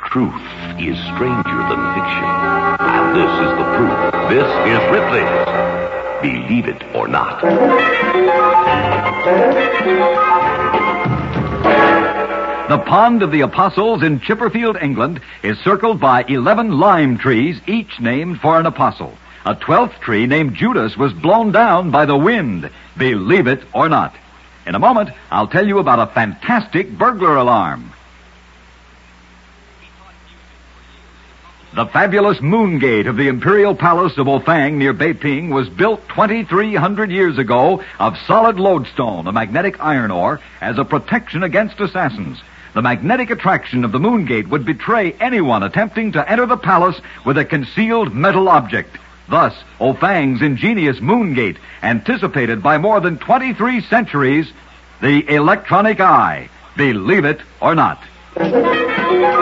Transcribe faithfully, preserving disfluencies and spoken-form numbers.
Truth is stranger than fiction. And this is the proof. This is Ripley's Believe It or Not. The Pond of the Apostles in Chipperfield, England, is circled by eleven lime trees, each named for an apostle. A twelfth tree named Judas was blown down by the wind. Believe it or not. In a moment, I'll tell you about a fantastic burglar alarm. The fabulous moon gate of the Imperial Palace of Ofang near Beiping was built twenty-three hundred years ago of solid lodestone, a magnetic iron ore, as a protection against assassins. The magnetic attraction of the moon gate would betray anyone attempting to enter the palace with a concealed metal object. Thus, Ofang's ingenious moon gate anticipated by more than twenty-three centuries the electronic eye. Believe it or not.